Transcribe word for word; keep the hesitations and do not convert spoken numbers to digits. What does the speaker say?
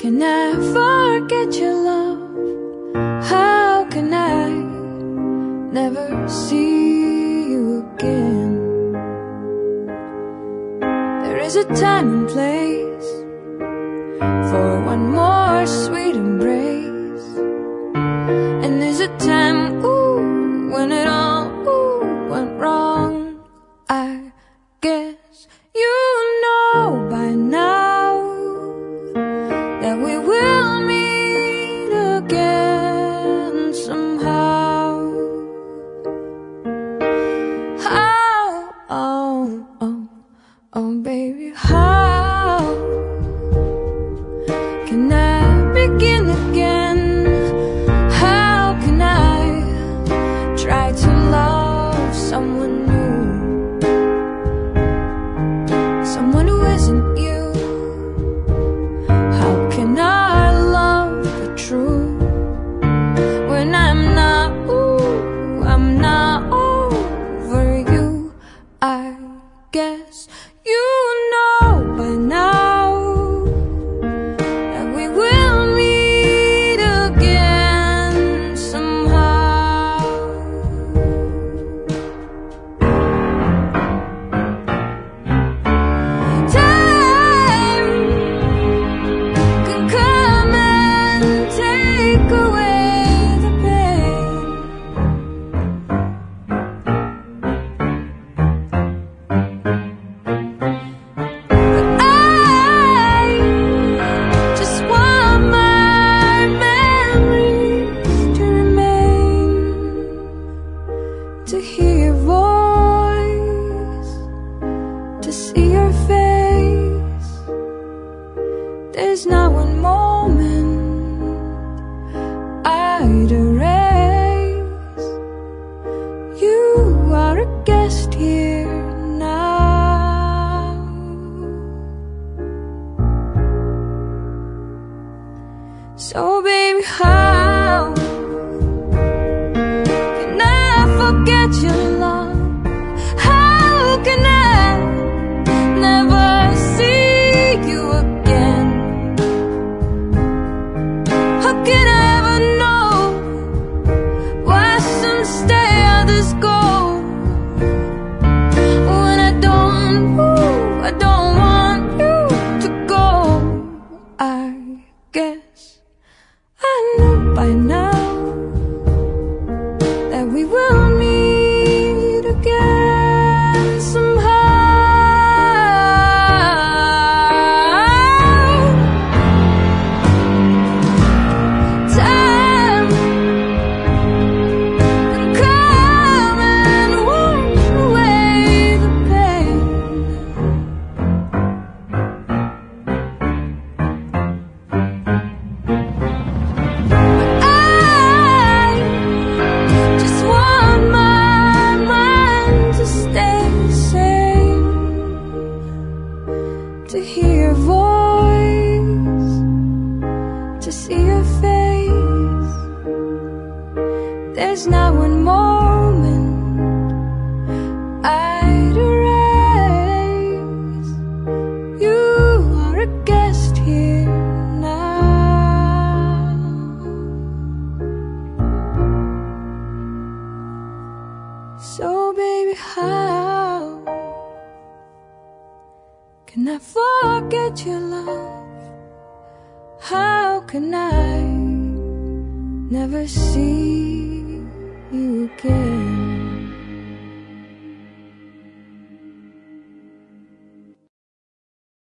can I forget your love? How can I never see you again? There is a time and place for one more sweet embrace, and there's a time, ooh, when it all, ooh, went wrong. I guess you know by now that we will meet again somehow. How, oh, oh, oh baby, how can I begin again? How can I try to love someone new, someone who isn't you? How can I love the truth when I'm not, ooh, I'm not over you? I guess you know by now that we will meet again somehow. Time can come and take away the pain, but I just want my memories to remain, to hear your voice, to see your face. There's not one moment I'd erase. You are a guest here now. So baby, how can I forget your love? How can I never see you again? How can I ever know why some stay, others go? When I don't, ooh, I don't want you to go. I guess I know by now that we will meet again somehow. Time can come and wash away the pain, but I just want my mind to stay sane, to hear your voice, to see your face. There's not one moment I'd erase. You are a guest here now. So baby, how can I forget your love? How can I never see you again?